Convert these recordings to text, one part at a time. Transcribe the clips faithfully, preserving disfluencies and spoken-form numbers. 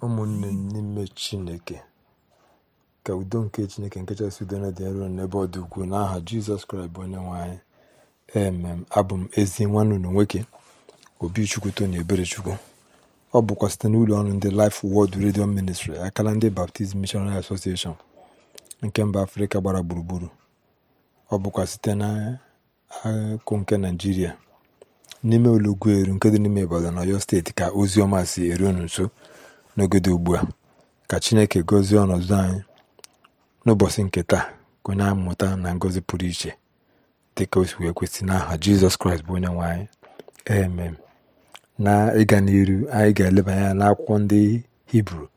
ụmụnne n'ime Chineke, ka udo nke Chineke nke kachasị udo na dị nro n'ebe ọ dị ukwuu n'aha Jizọs Kraịst bụ onye nwe anyị. Emem. Abụ m ezi nwanne unu nwoke Obichukwu Tony Eberechukwu. Ọ bụkwa site n'ụlọ ọrụ ndị Life Word Radio Ministry akala ndị Baptist Missionary Association nke mba Afrịka gbara gburugburu. Ọ bụkwa site n'akụkụ nke Naịjirịa n'ime Olugweru nke dị n'ime Ibadan, Ọyọ steeti ka ozi ọma si eru unu nso n'oge ugbu a. Ka Chineke gọzie ọnọdụ anyị n'ụbọchị nke taa, ka onye amụta na ngọzi pụrụ iche dịka o si wee kwesị n'aha Jizọs Kraịst bụ onye nwe anyị. Amen. Na ịga n'iru, anyị ga-eleba anya n'akwụkwọ ndị Hibru,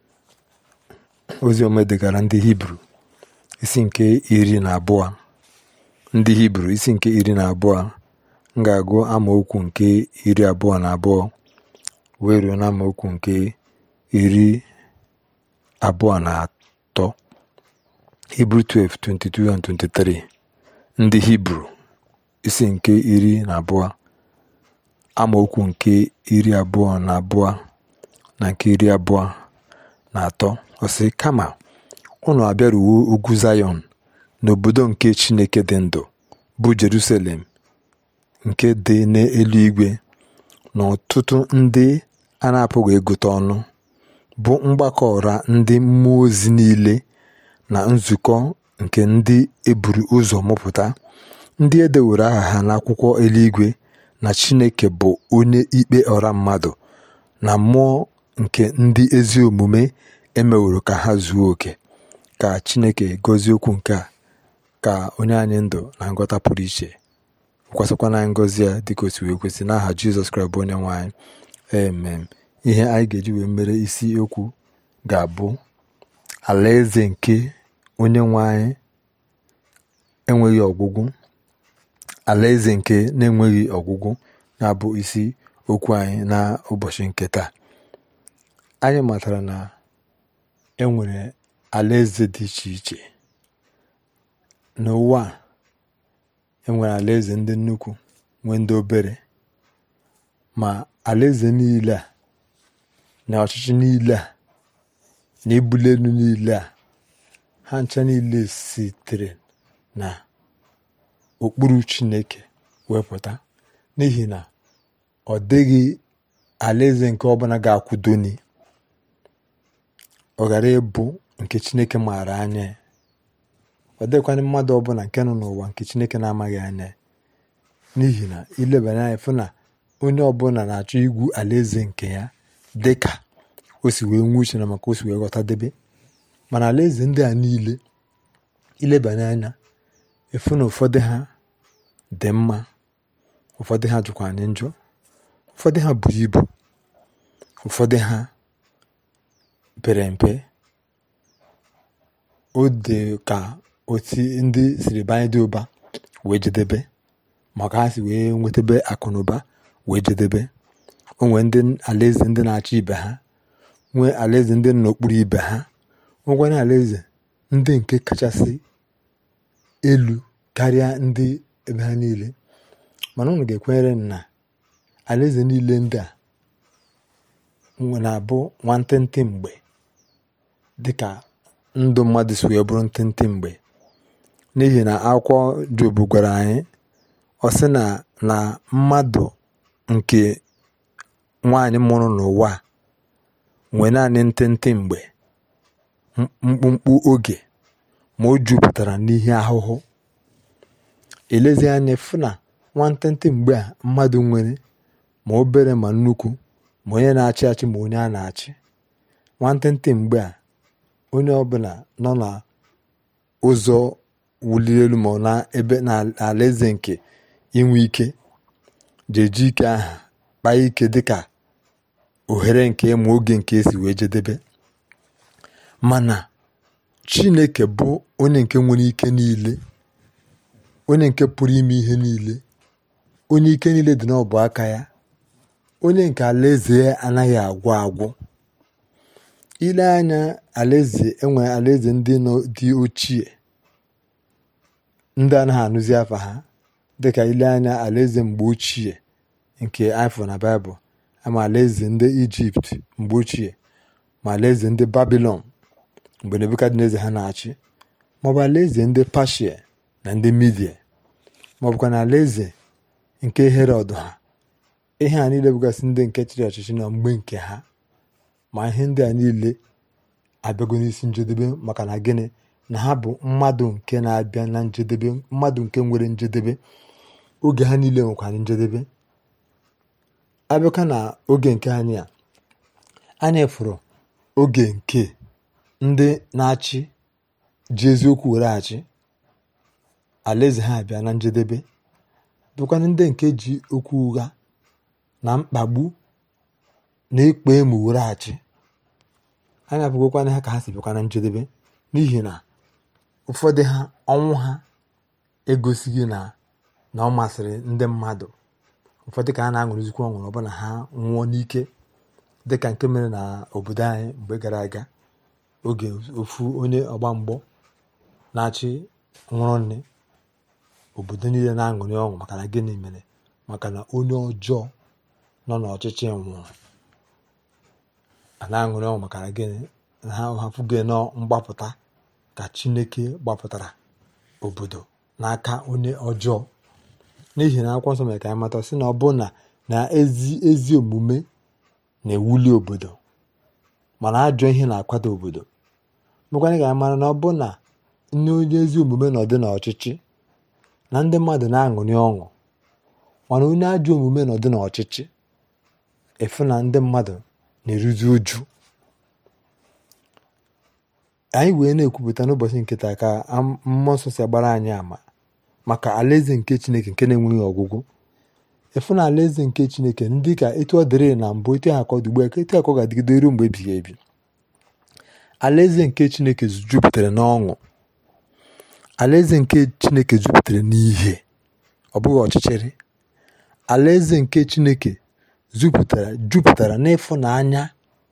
ozi ọma edegara ndị Hibru isi nke iri na abụọ. Ndị Hibru isi nke iri na abụọ, m ga-agụ amaokwu nke iri abụọ na abụọ wee ruo na amaokwu nke iri abụọ na atọ. Hibru twelve, twenty-two and twenty-three. Ndị Hibru isi nke iri na abụọ amaokwu nke iri abụọ na abụọ na nke iri abụọ na atọ. Ọ sị, kama unu abịaruwo ugwu Zayọn, n'obodo nke Chineke dị ndụ, bụ Jerusalem nke dị n'eluigwe, na ọtụtụ ndị a na-apụghị ịgụta ọnụ, bụ mgbakọ ọra ndị mmụọ ozi niile, na nzukọ nke ndị eburu ụzọ mụpụta, ndị e dewere aha ha n'akwụkwọ eluigwe, na Chineke bụ onye ikpe ọra mmadụ, na mmụọ nke ndị ezi omume emeworo ka ha zuo oke. Ka Chineke gọzie okwu nke a, ka onye anyị ndụ na nghọta pụrụ iche, kwasịkwa na ngọzi ya dịka o si wee kwesị n'aha Jizọs Kraịst bụ onye nwe anyị. Amen. Ihe anyị ga-eji wee mere isi okwu ga-abụ alaeze nke onye nwe anyị enweghị ọgwụgwụ. Alaeze nke na-enweghị ọgwụgwụ na-abụ isi okwu anyị na ụbọchị nke taa. Anyị matara na enwere alaeze dị iche iche n'ụwa. Enwere alaeze ndị nnukwu, nwee ndị obere, ma alaeze niile a na ọchịchị niile a na ibuli elu niile a, ha ncha niile sitere na okpuru Chineke wepụta, n'ihi na ọ dịghị alaeze nke ọbụla ga-akwụdoni ọ ghara ịbụ nke Chineke maara anya. Ọ dịkwana mmadụ ọbụla nke nọ n'ụwa nke Chineke na-amaghị anya, n'ihi na ilebanye anya fụ na onye ọbụla na-achọ igwu alaeze nke ya dị ka o si wee nwee uche na maka o si wee ghọtadebe. Mana alaeze ndị a niile ilebanye anya efu na ụfọdụ ha dị mma, ụfọdụ ha jụkwa anyị njọ, ụfọdụ ha buru ibu, ụfọdụ ha pere mpe. O dị ka otu ndị siri banye dị ụba wee jedebe, maka ha si wee nwetebe akụ na ụba wee jedebe. O nwee ndị alaeze ndị na-achọ ibe ha, nwee alaeze ndị n'okpuru ibe ha, nwekwana alaeze ndị nke kachasị elu karịa ndị ebe ha niile. Mana unu ga-ekwenyere na alaeze niile ndị a na-abụ nwantịntị mgbe, dịka ndụ mmadụ si wee bụrụ ntịntị mgbe. N'ihi na akwụkwọ Job gwara anyị, ọ sị na na mmadụ nke nwaanyị mụrụ n'ụwa nwee naanị ntịntị mgbe, mkpụmkpụ oge, ma o jupụtara n'ihe ahụhụ. Elezi anya fụ na nwantịntị mgbe a mmadụ nwere, ma obere ma nnukwu, ma onye na-achị achị ma onye a na-achị, nwantịntị mgbe a onye ọbụla nọ na ụzọ wuliri elu ma na ebe na alaeze nke inwe ike jeji ike aha kpaa ike dịka ohere nke ma oge nke esi wee jedebe. Mana Chineke bụ onye nke nwere ike niile, onye nke pụrụ ime ihe niile, onye ike niile dị n'ọbụ aka ya, onye nke alaeze ya anaghị agwụ agwụ. Ile anya alaeze, enwe alaeze ndị dị ochie ndị anaghị anụzi afa ha, dịka ile anya alaeze mgbe ochie nke afọ na Baịbụl, ama alaeze ndị Ijipt mgbe ochie, ma alaeze ndị Babilọn mgbe Nebukadneza ha na-achị, maọbụ alaeze ndị Pashia na ndị Midia, maọbụkwa na alaeze nke Herọd ha. Ihe a niile bụgasị ndị nke chịrị ọchịchị na mgbe nke ha, ma ihe ndị a niile abịago n'isi njedebe. Maka na gịnị? Na ha bụ mmadụ nke na-abịa na njedebe, mmadụ nke nwere njedebe. Oge ha niile nwekwara njedebe. Abịaka na oge nke anyị a, anyị fụrụ oge nke ndị na-achị ji eziokwu were achị, alaeze ha abịa na njedebe. Bụkwana ndị nke ji okwu ụgha na mkpagbu na ikpe emu were achị, anyị abụgokwana ha ka ha si bịakwa na njedebe. N'ihi na ụfọdụ ha, ọnwụ ha egosighị na na ọ masịrị ndị mmadụ. Ụfọdụ ka a na-aṅụrịzikwa ọṅụrụ ọbụna ha nwụọ n'ike, dịka nke mere na obodo anyị mgbe gara aga, oge ofu onye ọgba mgbọ na-achị nwụrụ nne, obodo niile na-aṅụrị ọṅụ. Maka na gịnị mere? Maka na onye ọjọọ nọ n'ọchịchị nwụrụ. A na-aṅụrị ọṅụ maka na gịnị? Na ha hafụgo nọ mgbapụta ka Chineke gbapụtara obodo n'aka onye ọjọọ. N'ihi na akwụkwọ nsọ mere ka anyị mata sị na ọ bụ na na ezi ezi omume na-ewuli obodo, mana ajọ ihe na-akwado obodo. Mekwana ka anyị mara na ọ bụ na ndị onye ezi omume nọdị n'ọchịchị na ndị mmadụ na-aṅụrị ọṅụ, mana onye ajọ omume nọdị n'ọchịchị, efu na ndị mmadụ na-eruzi uju. Anyị wee na-ekwupụta n'ụbọchị nke taa ka mmụọ nsọ si agbara anyị ama maka alaeze nke Chineke nke na-enweghị ọgwụgwụ. Efu na alaeze nke Chineke ndị ka etu ọ dịrị na mbụ, etu ha ka ọ dị ugbu a, etu ha ka ọ ga-adịgide ruo mgbe ebighị ebi. Alaeze nke Chineke jupụtara n'ọṅụ. Alaeze nke Chineke jupụtara n'ihe, ọ bụghị ọchịchịrị. Alaeze nke Chineke jupụtara jupụtara n'ịfụnanya,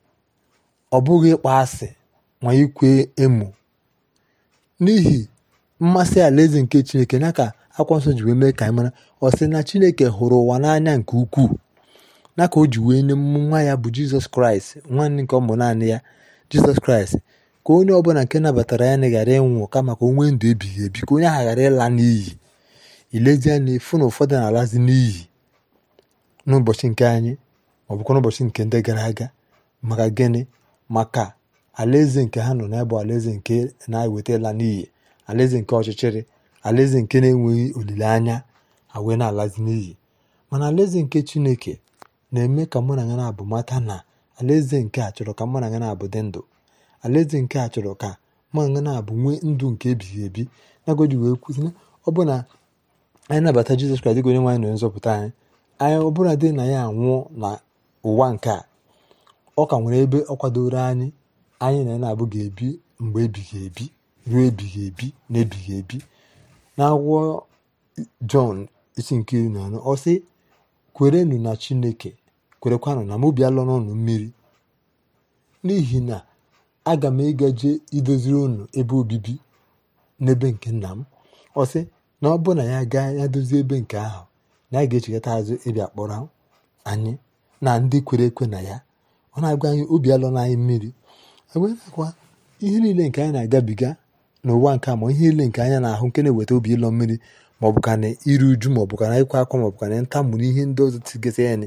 ọ bụghị ịkpọ asị ma ikwe emu. N'ihi mmasị alaeze nke Chineke, ya ka akwụkwọ nsọ ji wee mee ka anyị mara, ọ sị na Chineke hụrụ ụwa n'anya nke ukwuu, na ka o ji wee nye nwa ya bụ Jizọs Kraịst, nwanne nke ọ mụrụ naanị ya, Jizọs Kraịst, ka onye ọbụla nke nabatara ya na ghara ịnwụ kama ka o nwee ndụ ebighị ebi, ka onye ahụ ghara ịla n'iyi. Ilezi anya ịfụ na ụfọdụ na-alazi n'iyi n'ụbọchị nke anyị, ma ọ bụkwa n'ụbọchị nke ndị gara aga. Maka gịnị? Maka alaeze nke ha nọ n'ebe alaeze nke na-eweta ịla n'iyi, alaeze nke ọchịchịrị, alaeze nke na-enweghị olileanya, ha wee na-alazi n'iyi. Mana alaeze nke Chineke na-eme ka mụ na ya na-abụ mata na alaeze nke a chọrọ ka mụ na ya na-abụ dị ndụ. Alaeze nke a chọrọ ka mụ na ya na-abụ nwee ndụ nke ebighị ebi. Nagoji wee kwuzi na ọ bụ na anyị nabata Jizọs Kraịst dịka onye nwe anyị na nzọpụta anyị, anyị ọbụla dị na ya anwụọ na ụwa nke a, ọ ka nwere ebe ọ kwadoro anyị anyị na ya na-abụ ga-ebi mgbe ebighị ebi ruo ebighị ebi na ebighị ebi. N'akwụkwọ Jọn isi nke iri na anọ, ọ sị, kwerenụ na Chineke, kwerekwanụ na mụ bịala n'ọnụ mmiri, n'ihi na aga m ịgaje idoziri unu ebe obibi n'ebe nke Nna m. Ọ sị na ọ bụ na ya gaa ya dozie ebe nke ahụ, na ya ga-echekọta azụ ịbịa kpọrọ anyị na ndị kwere ekwe na ya. Ọ na-agwa anyị obi alọ na anyị mmiri. Ekwa ihe niile nke anyị na-agabiga n'ụwa nke a, ma ihe niile nke anya na-ahụ nke na-eweta obi ịlọ mmiri, ma ọ bụ ka na iru uju, ma ọ bụ ka na ịkwa akwa, ma ọ bụ ka na ntamu na ihe ndị ọzọ tigasị anyị,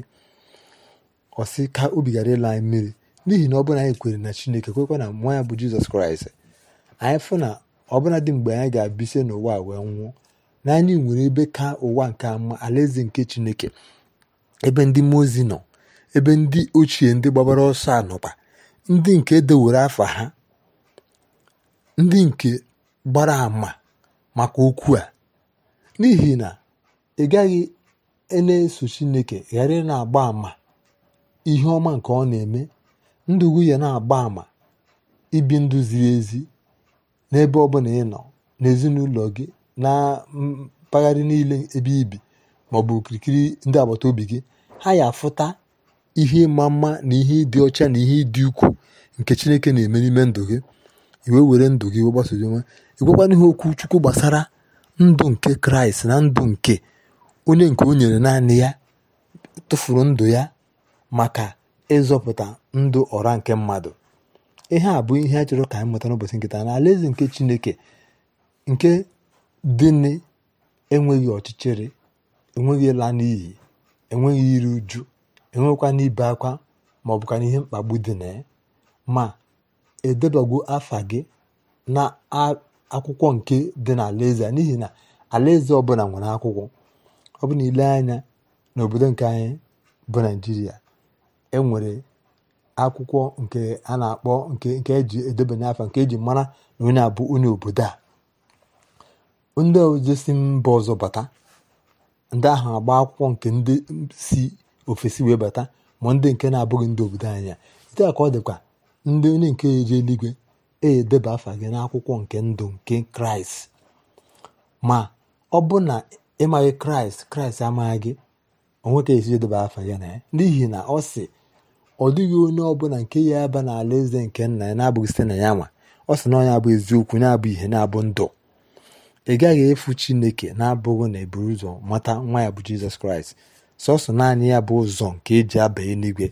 ọ sị ka obi ghara ịla anyị mmiri. N'ihi na ọ bụla anyị kwere na Chineke, kwekwa na nwa ya bụ Jizọs Kraịst, anyị fụ na ọbụla dị mgbe anyị ga-abịse n'ụwa wee nwụọ, na anyị nwere ebe ka ụwa nke ama, alaeze nke Chineke, ebe ndị mmụọ ozi nọ, ebe ndị ochie ndị gbabara ọsọ anọkwa, ndị nke edewere afa ha, ndị nke gbara ama maka okwu a. N'ihi na ị gaghị na-eso Chineke ghara ị na-agba ama ihe ọma nke ọ na-eme, ndụ ya na-agba ama ibi ndụ ziri ezi n'ebe ọbụla ị nọ, n'ezinụlọ gị, na mpaghara niile ebe ibi, ma ọ bụ okirikiri ndị agbata obi gị. Ha ya afụta ihe ịma mma na ihe ịdị ọcha na ihe ịdị ukwu nke Chineke na-eme n'ime ndụ gị. Iwe were ndụ gị gbasozi nwe, ikwekwana ihe okwu Chukwu gbasara ndụ nke Kraịst na ndụ nke onye nke o nyere naanị ya, tụfuru ndụ ya maka ịzọpụta ndụ ọra nke mmadụ. ihe a bụ ihe a chọrọ ka anyị mụta n'ụbọchị nkịta na alaeze nke Chineke nke dị enweghị ọchịchịrị, enweghị ịla n'iyi, enweghị iri uju, enwekwa n'ibe akwa ma ọ bụkwa n'ihe mkpagbu dị na ya, ma edebagwo afa gị na akwụkwọ nke dị na alaeze a, n'ihi na alaeze ọbụla nwere akwụkwọ. Ọ bụ na ile anya n'obodo nke anyị bụ Naijiria, enwere akwụkwọ nke a na-akpọ nke nke eji edebanye afa, nke eji mara na onye abụ onye obodo a. Ndị ọzọ si mba ọzọ bata, ndị ahụ agba akwụkwọ nke ndị si ofesi wee bata, ma ndị nke na-abụghị ndị obodo anyị. Site ka ọ dịkwa ndị onye nke eji eluigwe edeba afa gị n'akwụkwọ nke ndụ nke Kraịst. Ma ọ bụ na ịmaghị Kraịst, Kraịst amaghị gị, o nweghị esi edeba afa gị na ya, n'ihi na ọ sị ọ dịghị onye ọbụla nke ya aba na alaeze nke nna ya na-abụghị site na ya nwa. Ọ sị na ọ ya bụ eziokwu, na-abụ ihe, na-abụ ndụ. Ị gaghị efu Chineke na-abụghị na eburu ụzọ mata nwa ya bụ Jizọs Kraịst. Sọsọ naanị ya bụ ụzọ nke eji aba eluigwe.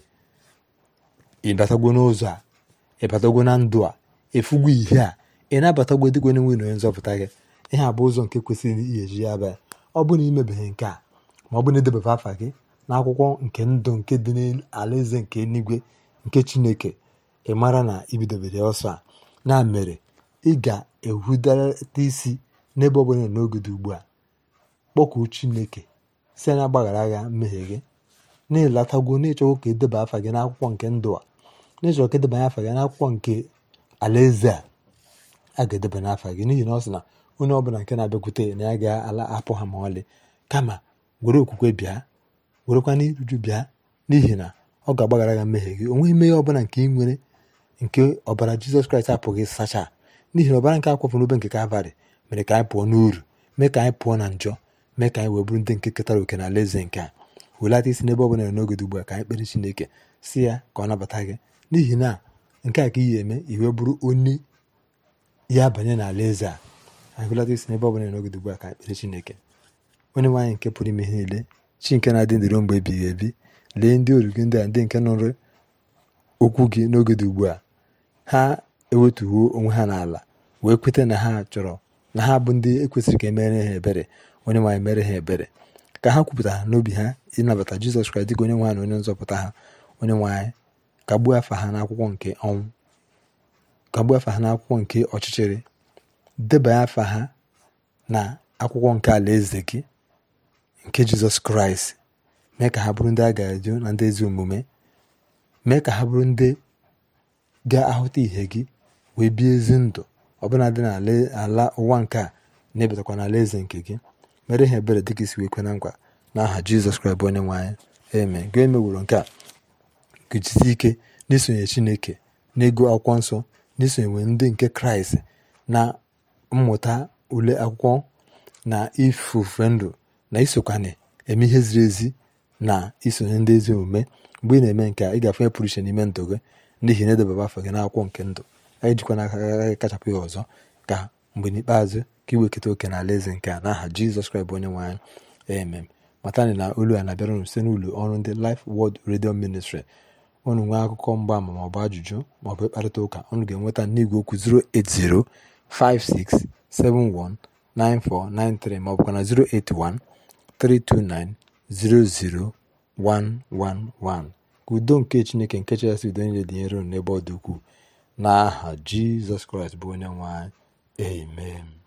Ịbatagwo n'ụzọ a, ịbatagwo na ndụ a, efugwo ihe a, ị na-abatagwo dịka onye nwe na onye nzọpụta gị. Ihe a bụ ụzọ nke kwesịrị ihe eji ya aba. Ọ bụ na imebeghị nke a, ma ọ bụ na edebebe afa gị n'akwụkwọ nke ndụ nke dị n'alaeze nke eluigwe nke Chineke, ị mara na ibidobere ọsọ a. Na mere ị ga-ehudata isi n'ebe ọ bụla n'oge dị ugbu a, kpọkuo Chineke si anya gbaghara agha mmehie gị, na-elatagwo n'ịchọgwo ka edeba afa gị n'akwụkwọ nke ndụ a, n'ịchọrọ ka edebanye afa gị n'akwụkwọ nke alaeze a. A ga-edebanye afa gị, n'ihi na ọ sị na onye ọbụla nke na-abịakwute na ya ga-ala apụ ha ma ọlị. Kama were okwukwe bịa, werekwa n'iruju bịa, n'ihi na ọ ga-agbaghara gị mmehie gị. O nweghị mmehie ọbụla nke ị nwere nke ọbara Jizọs Kraịst apụghị sacha, n'ihi na ọbara nke akwapụ n'obe nke Kalvarị mere ka anyị pụọ n'uru, mee ka anyị pụọ na njọ, mee ka anyị wee bụrụ ndị nke ketara oke na alaeze nke a. Welata isi n'ebe ọbụla nọ n'oge dị ugbu a ka anyị kpere Chineke si ya ka ọ nabata gị, n'ihi na nke a ka ihe eme iwe bụrụ onye ya banye na alaeze a. Anyị welata isi n'ebe ọbụla nọ n'oge dị ugbu a ka anyị kpere Chineke. Onye nwe anyị nke pụrụ ime ihe niile, chi nke na-adị ndụ ruo mgbe ebighị ebi, lee ndị oru gị ndị a, ndị nke nụrụ okwu gị n'oge dị ugbu a. Ha ewetuwo onwe ha n'ala wee kweta na ha chọrọ na ha bụ ndị ekwesịrị ka emere ha ebere. Onye nwe anyị mere ha ebere, ka ha kwupụta n'obi ha ịnabata Jizọs Kraịst dịka onye nwe ha na onye nzọpụta ha. Onye nwe anyị kagbuo afa ha n'akwụkwọ nke ọnwụ, kagbuo afa ha n'akwụkwọ nke ọchịchịrị, debanye afa ha na akwụkwọ nke alaeze gị nke Jizọs Kraịst. Mee ka ha bụrụ ndị a ga-eju na ndị ezi omume, mee ka ha bụrụ ndị ga-ahụta ihe gị wee bie ezi ndụ ọbụla dị n'ala ụwa nke a, na-ebetakwa na alaeze nke gị. Mere ha ebere dịka isi wee kwe na nkwa, n'aha Jizọs Kraịst bụ onye nwe anyị, amen. Gị emeworo nke a, gụjisi ike n'isonye Chineke n'ego akwụkwọ nsọ, n'isonye ndị nke Kraịst na mmụta ule akwụkwọ na ifufe ndụ, na isokwane eme ihe ziri ezi na isonye ndị ezi omume. Mgbe ị na-eme nke a, ị ga-afụ pụrụ iche n'ime ndụ gị, n'ihi na edebaba afọ gị n'akwụkwọ nke ndụ. Anyị jikwa n'aka agaghị kachapụ ya ọzọ, ka mgbe n'ikpeazụ ka iweketa oke na alaeze nke a, n'aha Jizọs Kraịst bụ onye nwe anyị, amen. Matani na olu a na-abịara unu site n'ụlọ ọrụ ndị Life Word Radio Ministry. Unu nwee akụkọ mgbaama maọbụ ajụjụ maọbụ ịkparịta ụka, unu ga-enweta n'igwe okwu zero eight zero five six seven one nine four nine three maọbụkwa na zero eight one three two nine zero zero one one one. Ka udo nke Chineke nke chasị udo niile dị nyere unu n'ebe ọ dị ukwuu, n'aha Jizọs Kraịst bụ onye nwe anyị, amen.